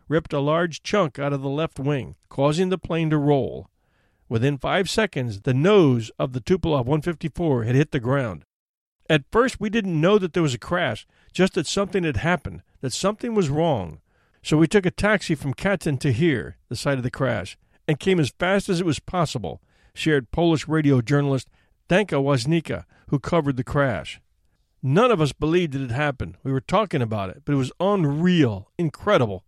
ripped a large chunk out of the left wing, causing the plane to roll. Within 5 seconds, the nose of the Tupolev 154 had hit the ground. At first, we didn't know that there was a crash, just that something had happened, that something was wrong. So we took a taxi from Katyn to here, the site of the crash, and came as fast as it was possible, shared Polish radio journalist Danka Łaźnicka, who covered the crash. None of us believed it had happened. We were talking about it, but it was unreal, incredible.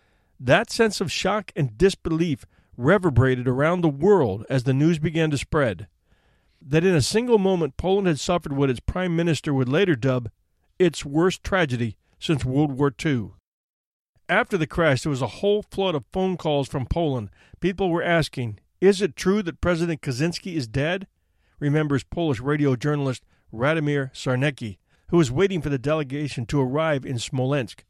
That sense of shock and disbelief reverberated around the world as the news began to spread. That in a single moment Poland had suffered what its prime minister would later dub its worst tragedy since World War II. After the crash, there was a whole flood of phone calls from Poland. People were asking, is it true that President Kaczynski is dead? Remembers Polish radio journalist Radomir Sarnecki, who was waiting for the delegation to arrive in Smolensk.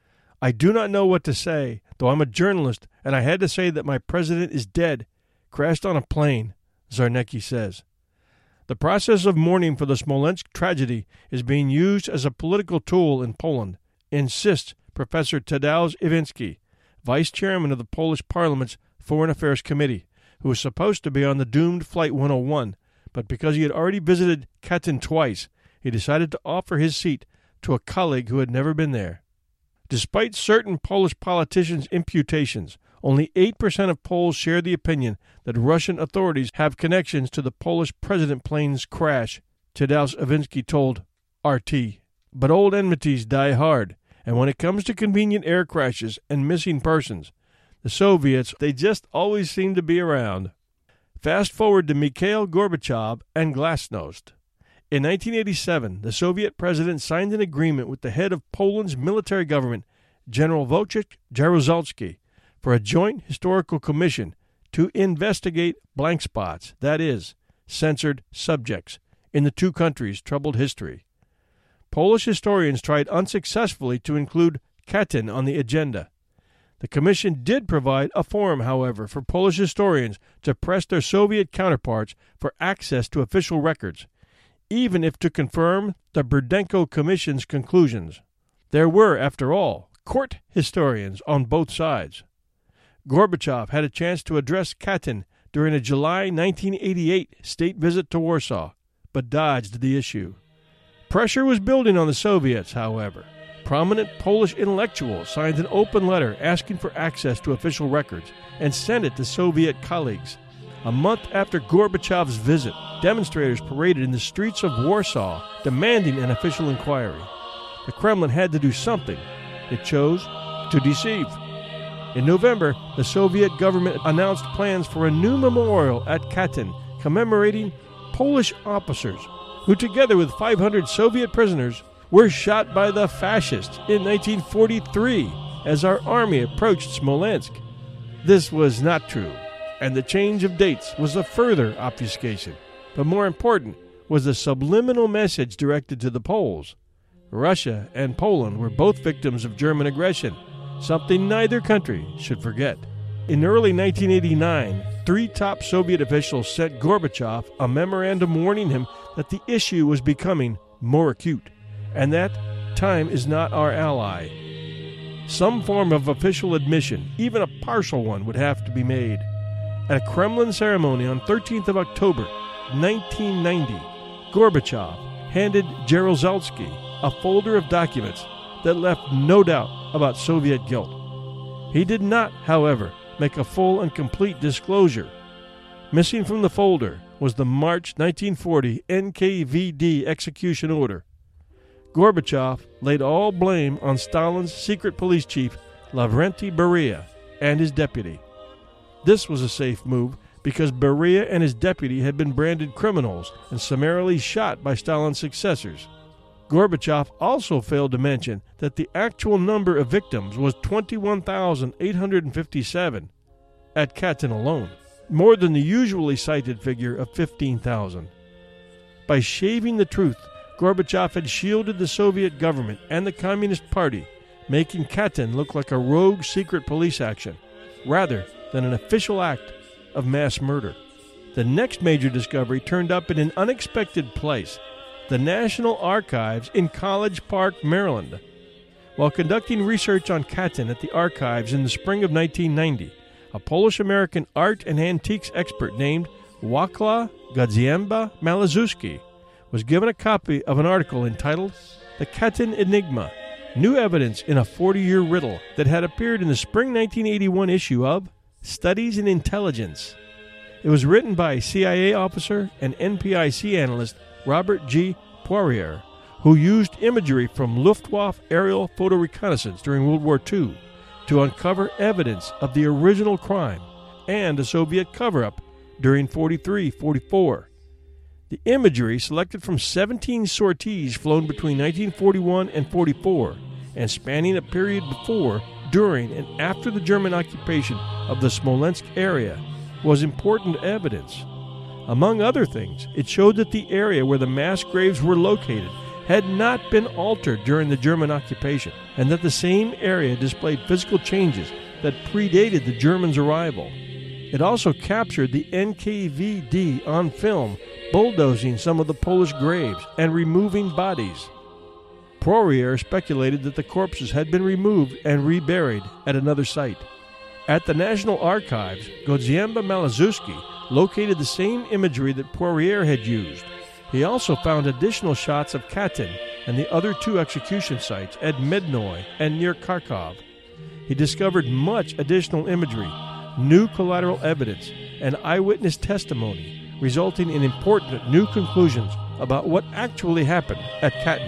I do not know what to say, though I'm a journalist, and I had to say that my president is dead, crashed on a plane, Sarnecki says. The process of mourning for the Smolensk tragedy is being used as a political tool in Poland, insists Professor Tadeusz Iwiński, vice chairman of the Polish Parliament's Foreign Affairs Committee, who was supposed to be on the doomed Flight 101, but because he had already visited Katyn twice, he decided to offer his seat to a colleague who had never been there. Despite certain Polish politicians' imputations, only 8% of Poles share the opinion that Russian authorities have connections to the Polish president plane's crash, Tadeusz Iwiński told RT. But old enmities die hard, and when it comes to convenient air crashes and missing persons, the Soviets, they just always seem to be around. Fast forward to Mikhail Gorbachev and Glasnost. In 1987, the Soviet president signed an agreement with the head of Poland's military government, General Wojciech Jaruzelski, for a joint historical commission to investigate blank spots, that is, censored subjects, in the two countries' troubled history. Polish historians tried unsuccessfully to include Katyn on the agenda. The commission did provide a forum, however, for Polish historians to press their Soviet counterparts for access to official records, even if to confirm the Burdenko Commission's conclusions. There were, after all, court historians on both sides. Gorbachev had a chance to address Katyn during a July 1988 state visit to Warsaw, but dodged the issue. Pressure was building on the Soviets, however. Prominent Polish intellectuals signed an open letter asking for access to official records and sent it to Soviet colleagues. A month after Gorbachev's visit, demonstrators paraded in the streets of Warsaw demanding an official inquiry. The Kremlin had to do something. It chose to deceive. In November, the Soviet government announced plans for a new memorial at Katyn commemorating Polish officers who, together with 500 Soviet prisoners, were shot by the fascists in 1943 as our army approached Smolensk. This was not true, and the change of dates was a further obfuscation. But more important was the subliminal message directed to the Poles. Russia and Poland were both victims of German aggression, something neither country should forget. In early 1989, 3 top Soviet officials sent Gorbachev a memorandum warning him that the issue was becoming more acute, and that time is not our ally. Some form of official admission, even a partial one, would have to be made. At a Kremlin ceremony on 13th of October, 1990, Gorbachev handed Jaruzelski a folder of documents that left no doubt about Soviet guilt. He did not, however, make a full and complete disclosure. Missing from the folder was the March 1940 NKVD execution order. Gorbachev laid all blame on Stalin's secret police chief, Lavrenti Beria, and his deputy. This was a safe move because Beria and his deputy had been branded criminals and summarily shot by Stalin's successors. Gorbachev also failed to mention that the actual number of victims was 21,857 at Katyn alone, more than the usually cited figure of 15,000. By shaving the truth, Gorbachev had shielded the Soviet government and the Communist Party, making Katyn look like a rogue secret police action, rather than an official act of mass murder. The next major discovery turned up in an unexpected place: the National Archives in College Park, Maryland. While conducting research on Katyn at the archives in the spring of 1990, a Polish-American art and antiques expert named Wacław Godziemba Maliszewski was given a copy of an article entitled The Katyn Enigma, New Evidence in a 40-Year Riddle, that had appeared in the spring 1981 issue of Studies in Intelligence. It was written by CIA officer and NPIC analyst Robert G. Poirier, who used imagery from Luftwaffe aerial photo reconnaissance during World War II to uncover evidence of the original crime and a Soviet cover-up during 43-44. The imagery, selected from 17 sorties flown between 1941 and 44 and spanning a period before, during, and after the German occupation of the Smolensk area, was important evidence. Among other things, it showed that the area where the mass graves were located had not been altered during the German occupation, and that the same area displayed physical changes that predated the Germans' arrival. It also captured the NKVD on film bulldozing some of the Polish graves and removing bodies. Poirier speculated that the corpses had been removed and reburied at another site. At the National Archives, Godziemba Maliszewski located the same imagery that Poirier had used. He also found additional shots of Katyn and the other two execution sites at Mednoy and near Kharkov. He discovered much additional imagery, new collateral evidence, and eyewitness testimony, resulting in important new conclusions about what actually happened at Katyn.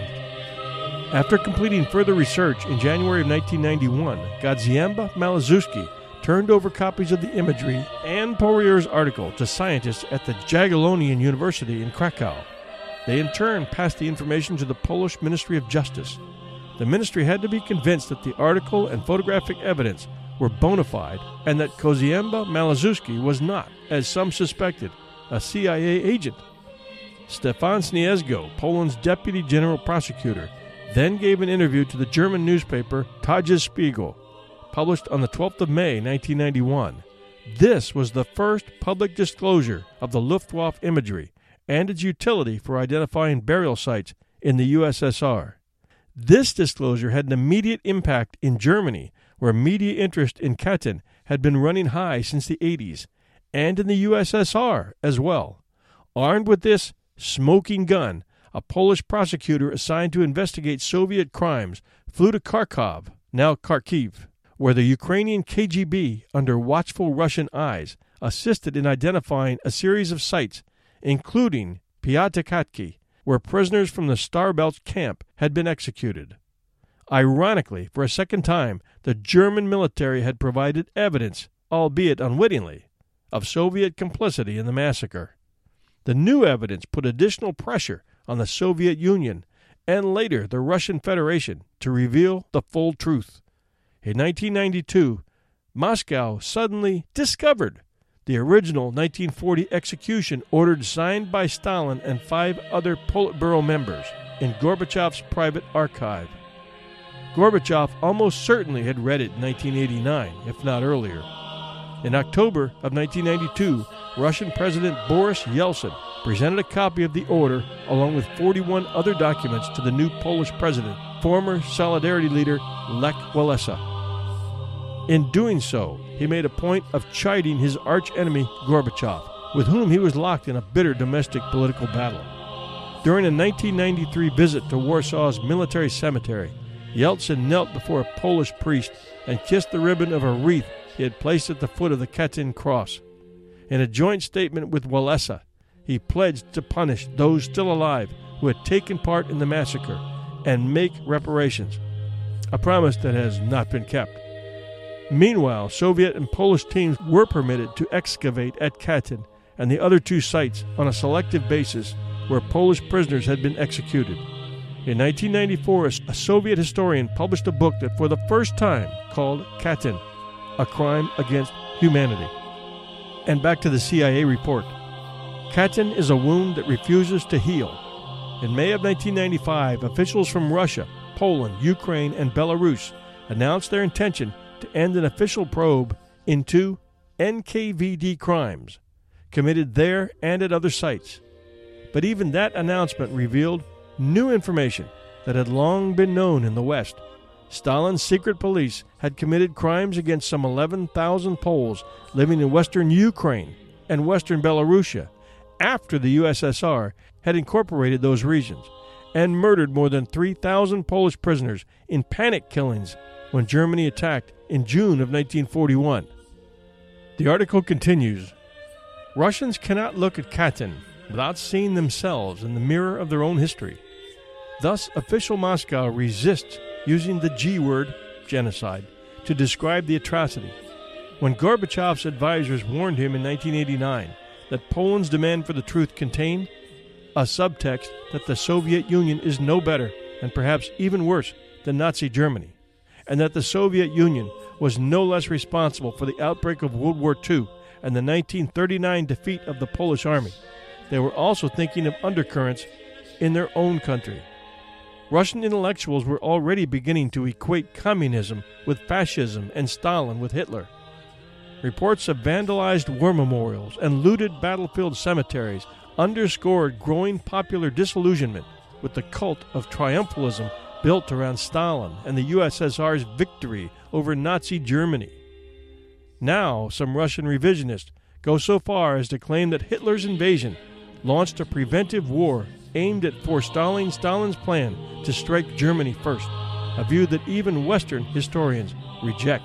After completing further research in January of 1991, Godziemba Maliszewski turned over copies of the imagery and Poirier's article to scientists at the Jagiellonian University in Krakow. They in turn passed the information to the Polish Ministry of Justice. The ministry had to be convinced that the article and photographic evidence were bona fide and that Godziemba Maliszewski was not, as some suspected, a CIA agent. Stefan Sniezgo, Poland's deputy general prosecutor, then gave an interview to the German newspaper Tagesspiegel, published on the 12th of May, 1991. This was the first public disclosure of the Luftwaffe imagery and its utility for identifying burial sites in the USSR. This disclosure had an immediate impact in Germany, where media interest in Katyn had been running high since the 80s, and in the USSR as well. Armed with this smoking gun, a Polish prosecutor assigned to investigate Soviet crimes flew to Kharkov, now Kharkiv, where the Ukrainian KGB, under watchful Russian eyes, assisted in identifying a series of sites, including Piatekatki, where prisoners from the Starbelt camp had been executed. Ironically, for a second time, the German military had provided evidence, albeit unwittingly, of Soviet complicity in the massacre. The new evidence put additional pressure on the Soviet Union and later the Russian Federation to reveal the full truth. In 1992, Moscow suddenly discovered the original 1940 execution order signed by Stalin and 5 other Politburo members in Gorbachev's private archive. Gorbachev almost certainly had read it in 1989, if not earlier. In October of 1992, Russian President Boris Yeltsin presented a copy of the order along with 41 other documents to the new Polish president, former Solidarity leader Lech Walesa. In doing so, he made a point of chiding his arch-enemy Gorbachev, with whom he was locked in a bitter domestic political battle. During a 1993 visit to Warsaw's military cemetery, Yeltsin knelt before a Polish priest and kissed the ribbon of a wreath he had placed at the foot of the Katyn cross. In a joint statement with Walesa, he pledged to punish those still alive who had taken part in the massacre and make reparations, a promise that has not been kept. Meanwhile, Soviet and Polish teams were permitted to excavate at Katyn and the other 2 sites on a selective basis where Polish prisoners had been executed. In 1994, a Soviet historian published a book that for the first time called Katyn, A Crime Against Humanity. And back to the CIA report. Katyn is a wound that refuses to heal. In May of 1995, officials from Russia, Poland, Ukraine, and Belarus announced their intention to end an official probe into NKVD crimes committed there and at other sites. But even that announcement revealed new information that had long been known in the West. Stalin's secret police had committed crimes against some 11,000 Poles living in western Ukraine and western Belarusia after the USSR had incorporated those regions, and murdered more than 3,000 Polish prisoners in panic killings when Germany attacked in June of 1941. The article continues, Russians cannot look at Katyn without seeing themselves in the mirror of their own history. Thus, official Moscow resists using the G word, genocide, to describe the atrocity. When Gorbachev's advisors warned him in 1989 that Poland's demand for the truth contained a subtext that the Soviet Union is no better and perhaps even worse than Nazi Germany, and that the Soviet Union was no less responsible for the outbreak of World War II and the 1939 defeat of the Polish army, they were also thinking of undercurrents in their own country. Russian intellectuals were already beginning to equate communism with fascism and Stalin with Hitler. Reports of vandalized war memorials and looted battlefield cemeteries underscored growing popular disillusionment with the cult of triumphalism built around Stalin and the USSR's victory over Nazi Germany. Now, some Russian revisionists go so far as to claim that Hitler's invasion launched a preventive war aimed at forestalling Stalin's plan to strike Germany first, a view that even Western historians reject.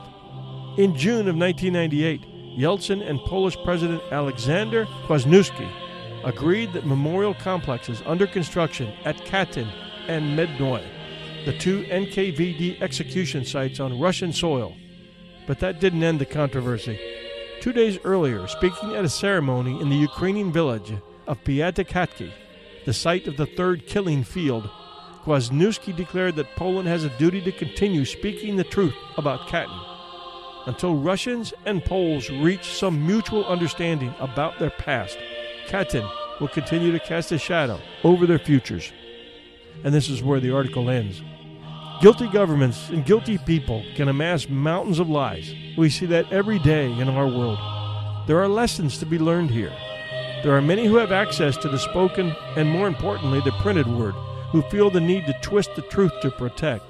In June of 1998, Yeltsin and Polish President Alexander Kwasniewski agreed that memorial complexes under construction at Katyn and Mednoy, the two NKVD execution sites on Russian soil. But that didn't end the controversy. 2 days earlier, speaking at a ceremony in the Ukrainian village of Piatekhatki, the site of the third killing field, Kwasniewski declared that Poland has a duty to continue speaking the truth about Katyn until Russians and Poles reach some mutual understanding about their past. Katyn will continue to cast a shadow over their futures. And this is where the article ends. Guilty governments and guilty people can amass mountains of lies. We see that every day in our world. There are lessons to be learned here. There are many who have access to the spoken and, more importantly, the printed word, who feel the need to twist the truth to protect.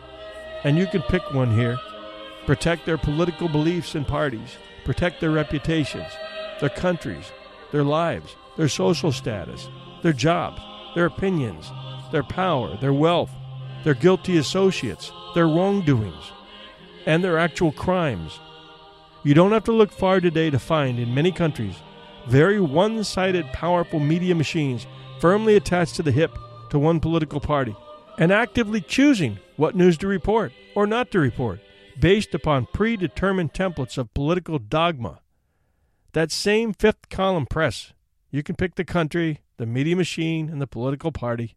And you can pick one here. Protect their political beliefs and parties. Protect their reputations, their countries, their lives, their social status, their jobs, their opinions, their power, their wealth, their guilty associates, their wrongdoings, and their actual crimes. You don't have to look far today to find, in many countries, very one-sided powerful media machines firmly attached to the hip to one political party, and actively choosing what news to report or not to report, based upon predetermined templates of political dogma. That same fifth column press, you can pick the country, the media machine, and the political party,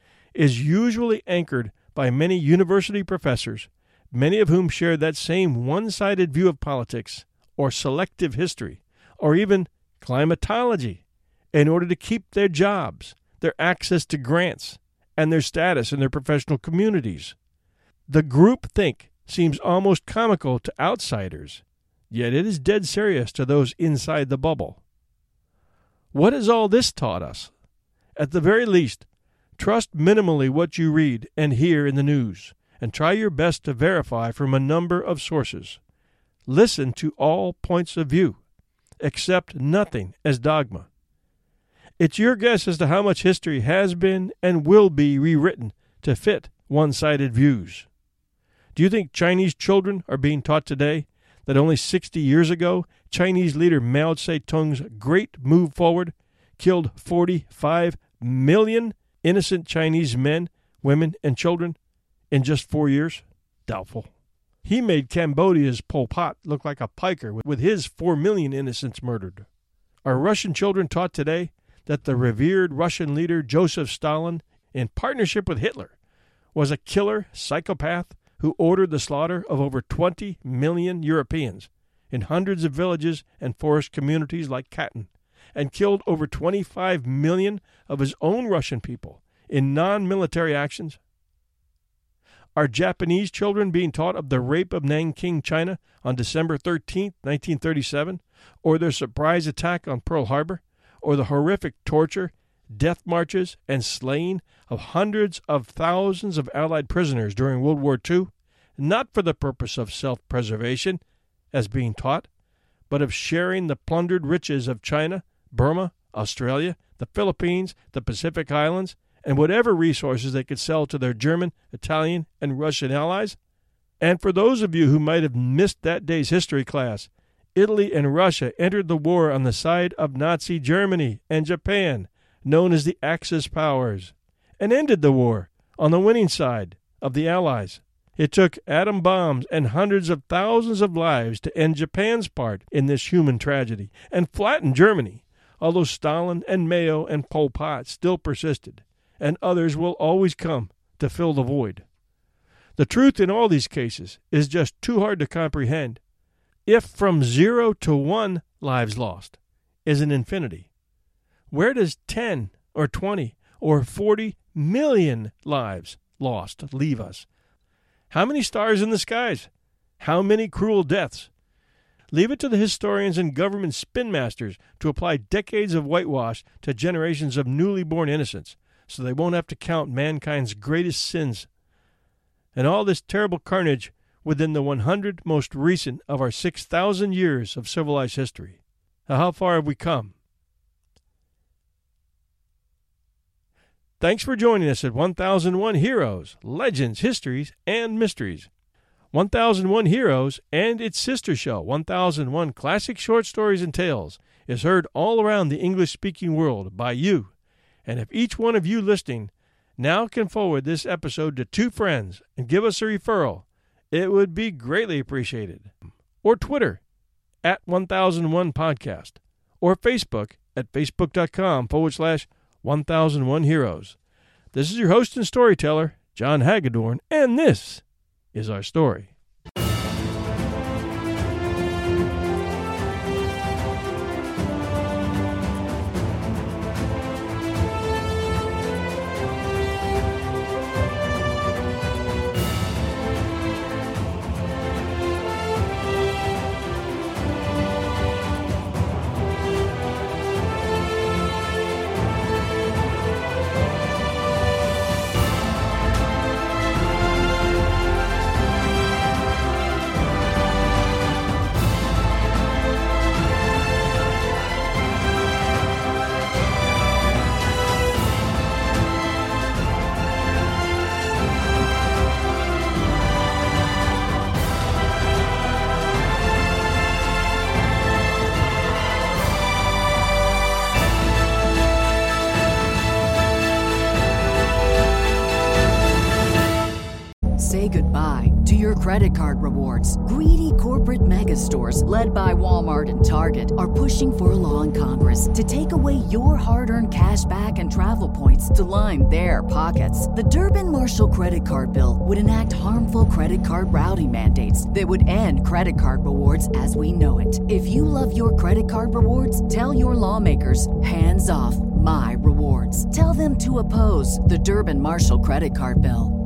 is usually anchored by many university professors, many of whom share that same one-sided view of politics, or selective history, or even climatology, in order to keep their jobs, their access to grants, and their status in their professional communities. The groupthink seems almost comical to outsiders, yet it is dead serious to those inside the bubble. What has all this taught us? At the very least, trust minimally what you read and hear in the news, and try your best to verify from a number of sources. Listen to all points of view. Accept nothing as dogma. It's your guess as to how much history has been and will be rewritten to fit one-sided views. Do you think Chinese children are being taught today that only 60 years ago, Chinese leader Mao Zedong's great move forward killed 45 million innocent Chinese men, women, and children in just 4 years? Doubtful. He made Cambodia's Pol Pot look like a piker with his 4 million innocents murdered. Are Russian children taught today that the revered Russian leader Joseph Stalin, in partnership with Hitler, was a killer psychopath who ordered the slaughter of over 20 million Europeans in hundreds of villages and forest communities like Katyn, and killed over 25 million of his own Russian people in non-military actions? Are Japanese children being taught of the rape of Nanking, China on December 13, 1937, or their surprise attack on Pearl Harbor, or the horrific torture, death marches, and slaying of hundreds of thousands of Allied prisoners during World War II, not for the purpose of self-preservation, as being taught, but of sharing the plundered riches of China, Burma, Australia, the Philippines, the Pacific Islands, and whatever resources they could sell to their German, Italian, and Russian allies? And for those of you who might have missed that day's history class, Italy and Russia entered the war on the side of Nazi Germany and Japan, known as the Axis powers, and ended the war on the winning side of the Allies. It took atom bombs and hundreds of thousands of lives to end Japan's part in this human tragedy and flatten Germany, although Stalin and Mao and Pol Pot still persisted, and others will always come to fill the void. The truth in all these cases is just too hard to comprehend. If from 0 to 1 lives lost is an infinity, where does 10 or 20 or 40 million lives lost leave us? How many stars in the skies? How many cruel deaths? Leave it to the historians and government spin masters to apply decades of whitewash to generations of newly born innocents, so they won't have to count mankind's greatest sins. And all this terrible carnage within the 100 most recent of our 6,000 years of civilized history. Now, how far have we come? Thanks for joining us at 1001 Heroes, Legends, Histories, and Mysteries. 1001 Heroes and its sister show, 1001 Classic Short Stories and Tales, is heard all around the English-speaking world by you. And if each one of you listening now can forward this episode to 2 friends and give us a referral, it would be greatly appreciated. Or Twitter, at 1001 Podcast. Or Facebook at facebook.com/1001 Heroes. This is your host and storyteller, John Hagedorn, and this is our story. Say goodbye to your credit card rewards. Greedy corporate mega stores, led by Walmart and Target, are pushing for a law in Congress to take away your hard-earned cash back and travel points to line their pockets. The Durbin-Marshall credit card bill would enact harmful credit card routing mandates that would end credit card rewards as we know it. If you love your credit card rewards, tell your lawmakers, hands off my rewards. Tell them to oppose the Durbin-Marshall credit card bill.